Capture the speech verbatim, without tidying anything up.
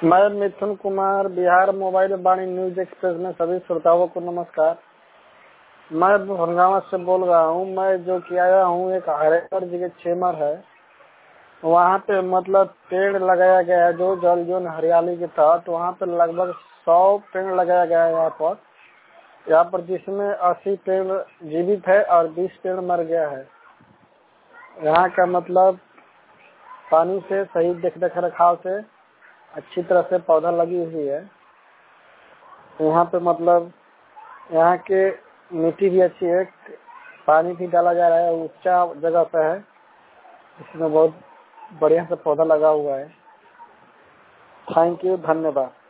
मैं Mithun Kumar, Bihar mobile Vani news express में सभी श्रोताओं को नमस्कार। मैं भनगावा से बोल रहा हूँ। मैं जो कि आया हूँ, एक हरेश्वर जी के छेमर है, वहाँ पे मतलब पेड़ लगाया गया है जो जल जीवन हरियाली के तहत। वहाँ पे लगभग सौ पेड़ लगाया गया है यहाँ पर यहाँ पर जिसमें अस्सी पेड़ जीवित है और बीस पेड़ मर गया है। यहाँ का मतलब पानी से सही देख देख रखाव से अच्छी तरह से पौधा लगी हुई है। यहाँ पे मतलब यहाँ के मिट्टी भी अच्छी है, पानी भी डाला जा रहा है, ऊंचा जगह पे है, इसमें बहुत बढ़िया से पौधा लगा हुआ है। थैंक यू, धन्यवाद।